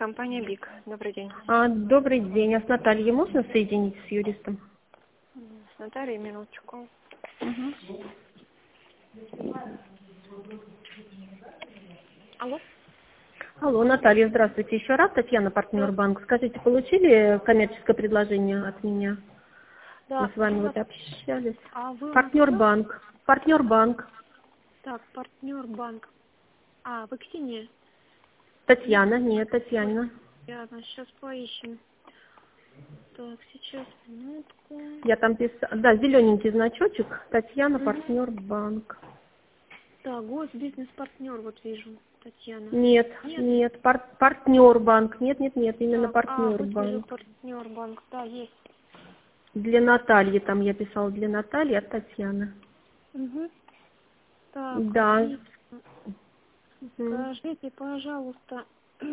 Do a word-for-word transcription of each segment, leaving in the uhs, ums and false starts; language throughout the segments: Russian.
компания БИК. Добрый день. А, добрый день. А с Натальей можно соединить с юристом? С Натальей, минуточку. Угу. Алло? Алло, Наталья, здравствуйте. Еще раз, Татьяна, партнер банк. Скажите, получили коммерческое предложение от меня? Да. Мы с вами Вы вот нас- общались. А вы у нас Партнер кто? банк. Партнер банк. Так, партнер банк. А, вы Ксения? Татьяна, нет, Татьяна. Ясно, сейчас поищем. Так, сейчас, минутку. Я там писала, да, зелененький значочек. Татьяна, Мгм. партнер банк. Так, госбизнес-партнер, вот вижу, Татьяна. Нет, Нет? нет, пар- партнер банк. Нет, нет, нет, именно Так, а, партнер вот вижу банк. партнер банк. Да, есть. Для Натальи, там я писала для Натальи от Татьяны. Угу. Так, Да. и Мгм. скажите, пожалуйста,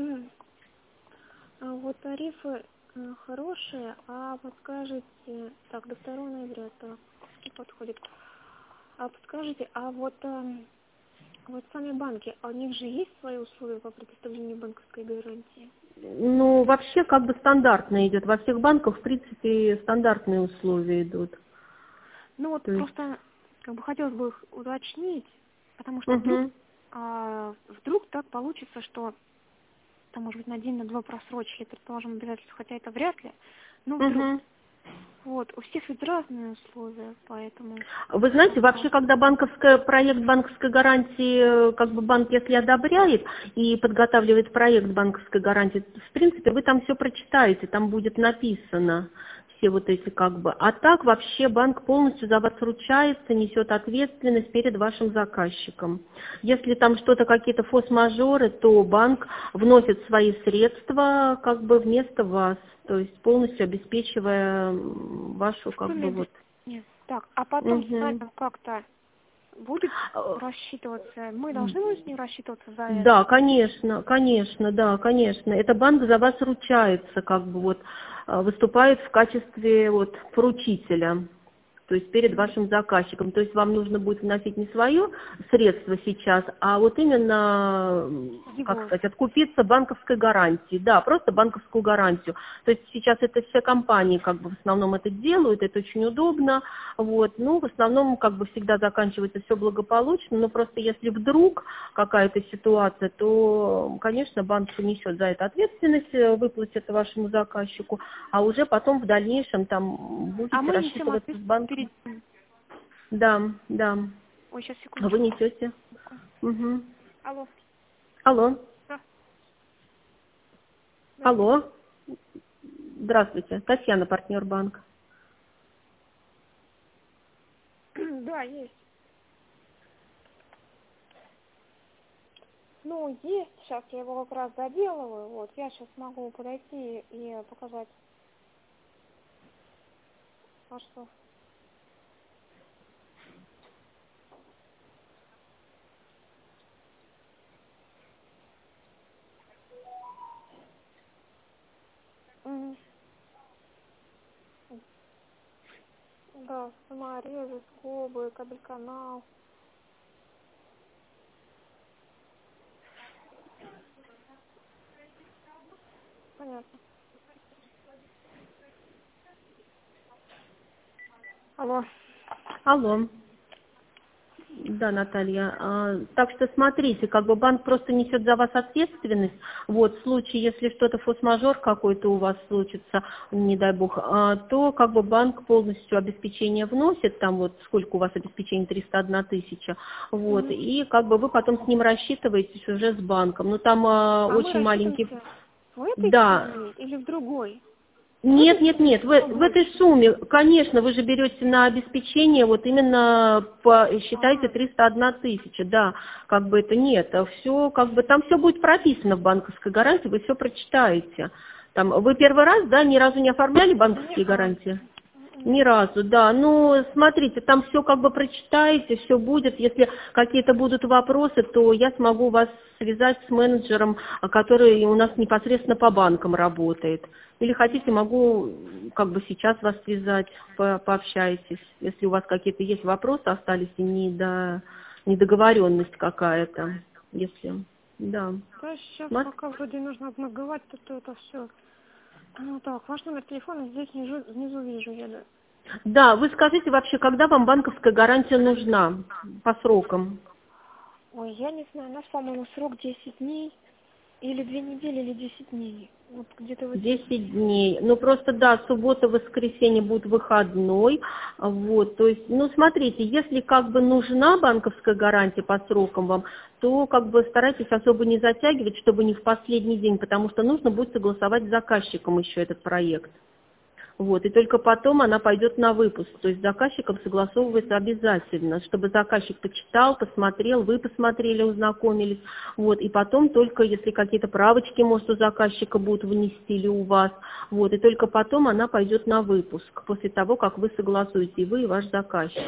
а вот тарифы э, хорошие, а подскажите, так, до второго ноября, так, не подходит. А подскажите, а вот, эм, вот сами банки, а у них же есть свои условия по предоставлению банковской гарантии? Ну, вообще, как бы стандартно идет. Во всех банках, в принципе, стандартные условия идут. Ну вот То есть, просто как бы хотелось бы их уточнить, потому что вдруг, угу, а, вдруг так получится, что там, может быть, на день, на два просрочили, предположим, обязательства, хотя это вряд ли, но вдруг. угу. Вот, у всех ведь разные условия, поэтому... Вы знаете, вопрос. вообще, когда банковская, проект банковской гарантии, э, как бы банк, если одобряет и подготавливает проект банковской гарантии, в принципе, вы там все прочитаете, там будет написано все вот эти как бы. А так вообще банк полностью за вас ручается, несет ответственность перед вашим заказчиком. Если там что-то, какие-то форс-мажоры, то банк вносит свои средства как бы вместо вас, то есть полностью обеспечивая м, вашу В как сумме бы без... вот. Нет. Так, а потом с нами Мгм. как-то будет Э, рассчитываться, мы должны будем с ним рассчитываться за это? Да, конечно, конечно, да, конечно. Это банк за вас ручается, как бы вот э, выступает в качестве вот поручителя, то есть перед вашим заказчиком. То есть вам нужно будет вносить не свое средство сейчас, а вот именно, м, как Его. сказать, откупиться банковской гарантией. Да, просто банковскую гарантию. То есть сейчас это все компании как бы в основном это делают, это очень удобно. Вот. Ну, в основном как бы всегда заканчивается все благополучно, но просто если вдруг какая-то ситуация, то, конечно, банк понесет за это ответственность, э, выплатит вашему заказчику, а уже потом в дальнейшем там А будете мы несем рассчитываться с ответственность банком. перед... Да, да. Ой, сейчас, А вы секундочку. несете. Угу. Алло. Алло. Да, да. Алло. Здравствуйте. Татьяна, партнер банка. Да, есть. Ну, есть, сейчас я его как раз доделываю, вот, я сейчас могу подойти и показать. Хорошо. Мгм. Да, саморезы, скобы, кабель-канал. Понятно. Алло. Алло. Да, Наталья. А, так что смотрите, как бы банк просто несет за вас ответственность. Вот, в случае, если что-то форс-мажор какой-то у вас случится, не дай бог, а, то как бы банк полностью обеспечение вносит, там вот сколько у вас обеспечение, триста одна тысяча, вот, Мгм. и как бы вы потом с ним рассчитываетесь уже с банком. Ну там а, А мы очень маленький, рассчитываемся в этой да. сумме или в другой? В Нет, этой нет, сумме нет, в, что в этой больше? сумме, конечно, вы же берете на обеспечение, вот именно, по, считайте, А, триста одна тысяча, да, как бы это нет, а все, как бы, там все будет прописано в банковской гарантии, вы все прочитаете. Там, вы первый раз, да, ни разу не оформляли банковские нет, а, гарантии? м-м. Ни разу, да. Ну, смотрите, там все как бы прочитаете, все будет. Если какие-то будут вопросы, то я смогу вас связать с менеджером, а, который у нас непосредственно по банкам работает. Или хотите, могу как бы сейчас вас связать, по- пообщайтесь. Если у вас какие-то есть вопросы, остались и недо, недоговоренность какая-то. Если... да. Да, сейчас Мос- пока вроде нужно обмозговать, то это все. Ну так, ваш номер телефона здесь внизу, внизу вижу я. Да. Да, вы скажите вообще, когда вам банковская гарантия нужна по срокам? Ой, я не знаю, у нас, по-моему, срок десять дней, или две недели, или десять дней. Вот где-то в этих... десять дней. Ну, просто, да, суббота, воскресенье будет выходной. Вот, то есть, ну, смотрите, если как бы нужна банковская гарантия по срокам вам, то как бы старайтесь особо не затягивать, чтобы не в последний день, потому что нужно будет согласовать с заказчиком еще этот проект. Вот, и только потом она пойдет на выпуск. То есть с заказчиком согласовывается обязательно, чтобы заказчик почитал, посмотрел, вы посмотрели, ознакомились. Вот, и потом только, если какие-то правочки, может, у заказчика будут внести или у вас, вот, и только потом она пойдет на выпуск, после того, как вы согласуете, и вы, и ваш заказчик.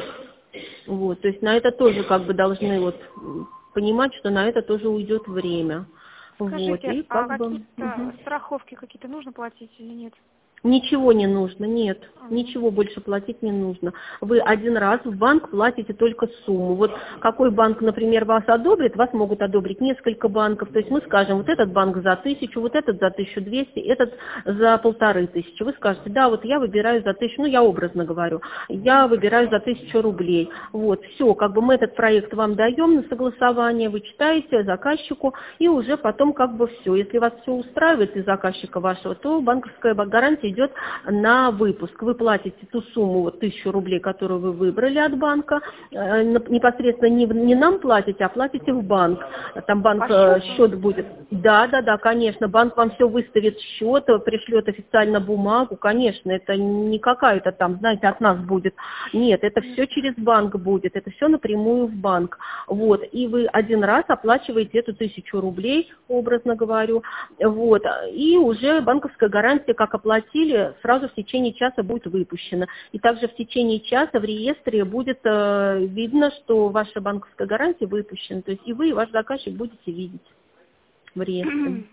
Вот, то есть на это тоже как бы должны вот понимать, что на это тоже уйдет время. Вот, Скажите, и а как бы... какие-то Угу. страховки какие-то нужно платить или нет? Ничего не нужно, нет, Ага. ничего больше платить не нужно. Вы один раз в банк платите только сумму. Вот какой банк, например, вас одобрит, вас могут одобрить несколько банков. То есть мы скажем, вот этот банк за тысячу, вот этот за тысячу двести, этот за полторы тысячи. Вы скажете, да, вот я выбираю за тысячу, ну я образно говорю, я выбираю за тысячу рублей. Вот, все, как бы мы этот проект вам даем на согласование, вы читаете заказчику, и уже потом как бы все. Если вас все устраивает из заказчика вашего, то банковская гарантия идет на выпуск. Вы платите ту сумму, вот, тысячу рублей, которую вы выбрали от банка, э, непосредственно не, не нам платите, а платите в банк. Там банк, По э, счету? счет будет. Да, да, да, конечно, банк вам все выставит счет, пришлет официально бумагу, конечно, это не какая-то там, знаете, от нас будет. Нет, это все через банк будет, это все напрямую в банк. Вот, и вы один раз оплачиваете эту тысячу рублей, образно говорю, вот, и уже банковская гарантия, как оплатили, сразу в течение часа будет выпущена. И также в течение часа в реестре будет э, видно, что ваша банковская гарантия выпущена. То есть и вы, и ваш заказчик будете видеть в реестре.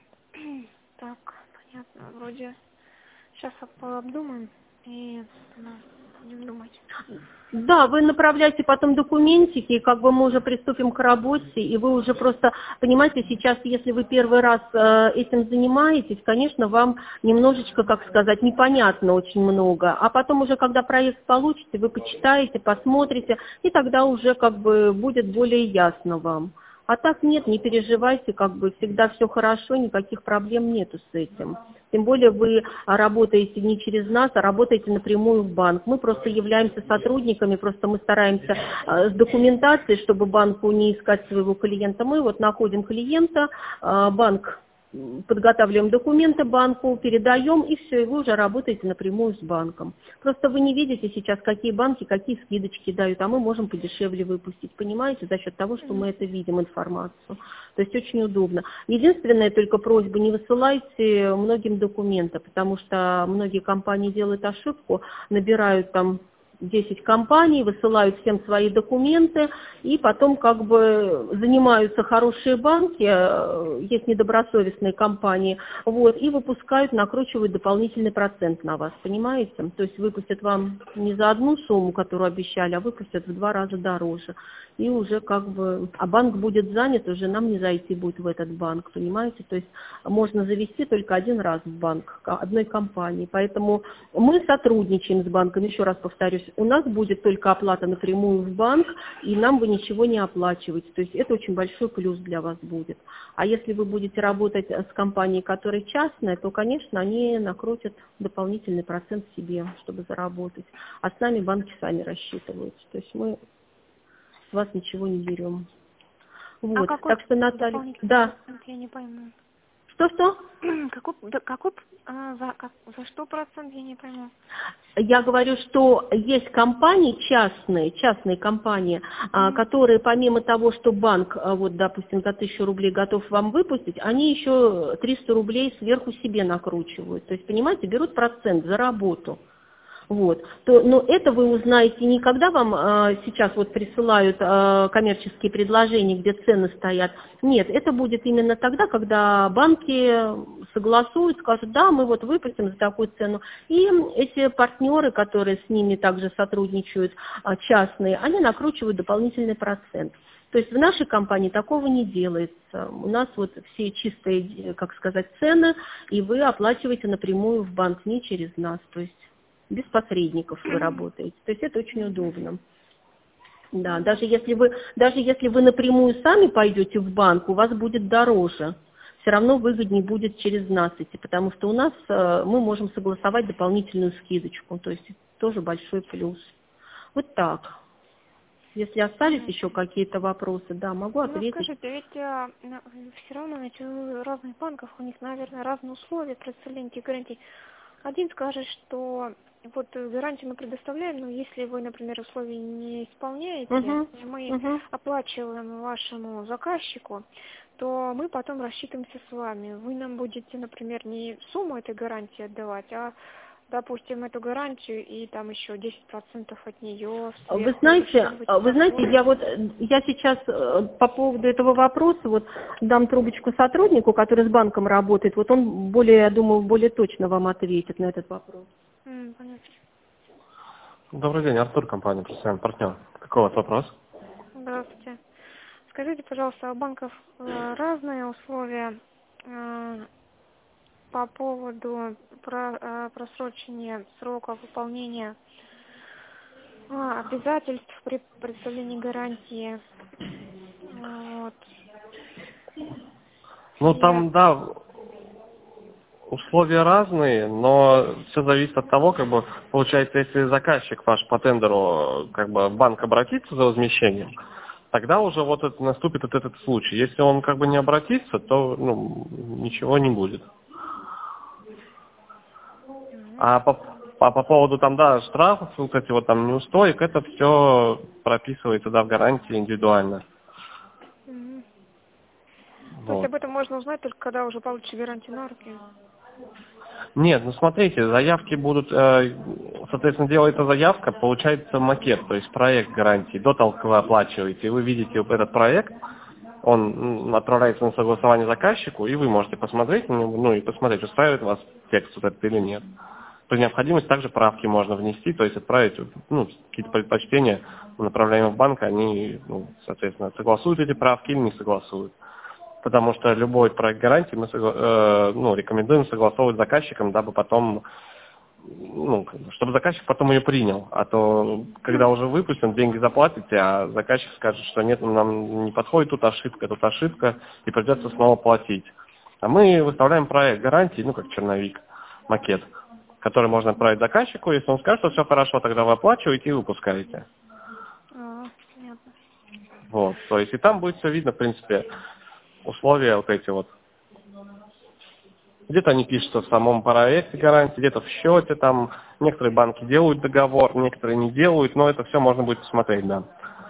Так, понятно, вроде сейчас обдумаем и ну, будем думать. Да, вы направляете потом документики, и как бы мы уже приступим к работе, и вы уже просто, понимаете, сейчас, если вы первый раз э, этим занимаетесь, конечно, вам немножечко, как сказать, непонятно очень много, а потом уже, когда проект получите, вы почитаете, посмотрите, и тогда уже как бы будет более ясно вам. А так нет, не переживайте, как бы всегда все хорошо, никаких проблем нету с этим. Тем более вы работаете не через нас, а работаете напрямую в банк. Мы просто являемся сотрудниками, просто мы стараемся э, с документацией, чтобы банку не искать своего клиента. Мы вот находим клиента, э, банк, подготавливаем документы банку, передаем, и все, и вы уже работаете напрямую с банком. Просто вы не видите сейчас, какие банки, какие скидочки дают, а мы можем подешевле выпустить, понимаете, за счет того, что мы это видим, информацию. То есть очень удобно. Единственная только просьба, не высылайте многим документы, потому что многие компании делают ошибку, набирают там десять компаний, высылают всем свои документы, и потом как бы занимаются хорошие банки, есть недобросовестные компании, вот, и выпускают, накручивают дополнительный процент на вас, понимаете? То есть выпустят вам не за одну сумму, которую обещали, а выпустят в два раза дороже. И уже как бы, а банк будет занят, уже нам не зайти будет в этот банк, понимаете? То есть можно завести только один раз в банк одной компании. Поэтому мы сотрудничаем с банком, еще раз повторюсь, у нас будет только оплата напрямую в банк, и нам вы ничего не оплачиваете. То есть это очень большой плюс для вас будет. А если вы будете работать с компанией, которая частная, то, конечно, они накрутят дополнительный процент себе, чтобы заработать. А с нами банки сами рассчитываются. То есть мы с вас ничего не берем. А Вот. какой Так что, Наталья, дополнительный да. процент, я не пойму. Что-что? Какой, да, какой а, за, как, за что процент, я не пойму. Я говорю, что есть компании частные, частные компании, а, которые помимо того, что банк, а, вот, допустим, за тысячу рублей готов вам выпустить, они еще триста рублей сверху себе накручивают. То есть, понимаете, берут процент за работу. Вот. То, но это вы узнаете не когда вам э, сейчас вот присылают э, коммерческие предложения, где цены стоят. Нет, это будет именно тогда, когда банки согласуют, скажут, да, мы вот выпустим за такую цену. И эти партнеры, которые с ними также сотрудничают, э, частные, они накручивают дополнительный процент. То есть в нашей компании такого не делается. У нас вот все чистые, как сказать, цены, и вы оплачиваете напрямую в банк, не через нас. То есть без посредников вы работаете. То есть это очень удобно. Да, даже если вы, даже если вы напрямую сами пойдете в банк, у вас будет дороже. Все равно выгоднее будет через нас идти, потому что у нас э, мы можем согласовать дополнительную скидочку. То есть тоже большой плюс. Вот так. Если остались еще какие-то вопросы, да, могу Ну, ответить. скажите, ведь а, все равно ведь у разных банков, у них, наверное, разные условия представления этих гарантий. Один скажет, что вот гарантию мы предоставляем, но если вы, например, условия не исполняете, Угу, мы угу. оплачиваем вашему заказчику, то мы потом рассчитываемся с вами. Вы нам будете, например, не сумму этой гарантии отдавать, а, допустим, эту гарантию и там еще десять процентов от нее сверху. Вы знаете, вы знаете, я вот я сейчас э, по поводу этого вопроса вот дам трубочку сотруднику, который с банком работает. Вот он более, я думаю, более точно вам ответит на этот вопрос. М, понятно. Добрый день, Артур, компания «Профессиональный партнер». Какой у вас вопрос? Здравствуйте. Скажите, пожалуйста, у банков э, разные условия э, по поводу про, э, просрочения срока выполнения э, обязательств при представлении гарантии. Вот. Ну, И, там, да, условия разные, но все зависит от того, как бы, получается, если заказчик ваш по тендеру, как бы, в банк обратится за возмещением, тогда уже вот это, наступит вот этот случай. Если он, как бы, не обратится, то, ну, ничего не будет. А по, по, по поводу, там, да, штрафов, вот эти вот там неустоек, это все прописывается, да, в гарантии индивидуально. Мгм. То есть Вот. об этом можно узнать только когда уже получите гарантию на руки? Нет, ну смотрите, заявки будут, э, соответственно, делается заявка, получается макет, то есть проект гарантии. До того, как вы оплачиваете, вы видите вот этот проект, он м, отправляется на согласование заказчику, и вы можете посмотреть на него, ну и посмотреть, устраивает вас текст вот этот или нет. При необходимости также правки можно внести, то есть отправить, ну, какие-то предпочтения, мы направляем в банк, они, ну, соответственно, согласуют эти правки или не согласуют. Потому что любой проект гарантии мы согла- э, ну, рекомендуем согласовывать с заказчиком, дабы потом, ну, чтобы заказчик потом ее принял. А то, когда уже выпустим, деньги заплатите, а заказчик скажет, что нет, нам не подходит, тут ошибка, тут ошибка, и придется снова платить. А мы выставляем проект гарантии, ну, как черновик, макет, который можно отправить заказчику. Если он скажет, что все хорошо, тогда вы оплачиваете и выпускаете. А, понятно. Вот, то есть и там будет все видно, в принципе, условия вот эти вот. Где-то они пишутся в самом проекте гарантии, где-то в счете, там некоторые банки делают договор, некоторые не делают, но это все можно будет посмотреть, да.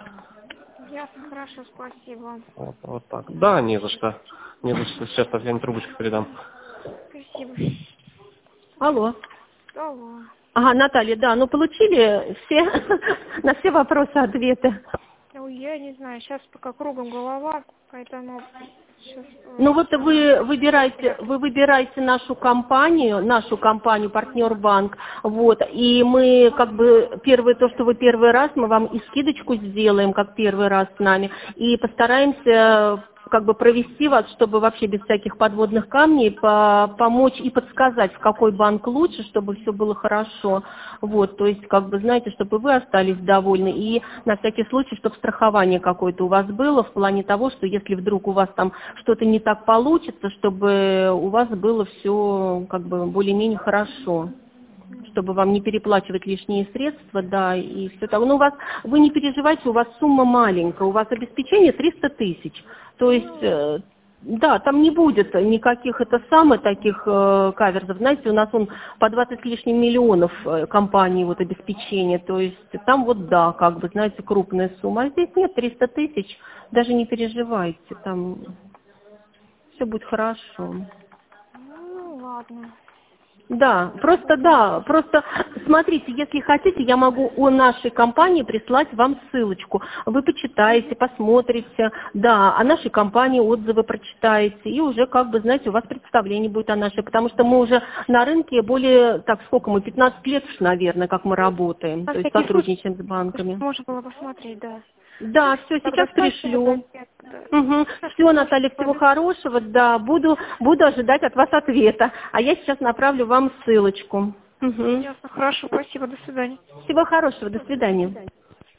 Ясно, хорошо, спасибо. Вот, вот так. Да, не за что. Не за что. Сейчас я трубочку передам. Спасибо. Алло. Алло. Ага, Наталья, да, ну получили все, на все вопросы ответы. Ну, я не знаю, сейчас пока кругом голова, поэтому сейчас... Ну вот вы выбираете, вы выбираете нашу компанию, нашу компанию партнер банк, вот, и мы как бы первое то, что вы первый раз, мы вам и скидочку сделаем, как первый раз с нами, и постараемся как бы провести вас, чтобы вообще без всяких подводных камней по помочь и подсказать, в какой банк лучше, чтобы все было хорошо. Вот, то есть, как бы, знаете, чтобы вы остались довольны. И на всякий случай, чтобы страхование какое-то у вас было, в плане того, что если вдруг у вас там что-то не так получится, чтобы у вас было все как бы более-менее хорошо. Чтобы вам не переплачивать лишние средства, да, и все так. Ну, у вас, вы не переживайте, у вас сумма маленькая, у вас обеспечение триста тысяч. То есть, э, да, там не будет никаких, это самых таких э, каверзов. Знаете, у нас он по двадцать с лишним миллионов э, компаний вот обеспечение. То есть, там вот, да, как бы, знаете, крупная сумма. А здесь нет, триста тысяч, даже не переживайте, там все будет хорошо. Ну, ладно. Да, просто да, просто смотрите, если хотите, я могу о нашей компании прислать вам ссылочку. Вы почитаете, посмотрите, да, о нашей компании отзывы прочитаете, и уже, как бы, знаете, у вас представление будет о нашей, потому что мы уже на рынке более, так, сколько мы, пятнадцать лет уж, наверное, как мы работаем, На то есть всякий случай, сотрудничаем с банками. можно было посмотреть, да. Да, все, Тогда сейчас спасибо. пришлю. Угу. Все, Наталья, всего хорошего, да, буду, буду ожидать от вас ответа. А я сейчас направлю вам ссылочку. Угу. Ясно, хорошо, спасибо, до свидания. Всего хорошего, до свидания.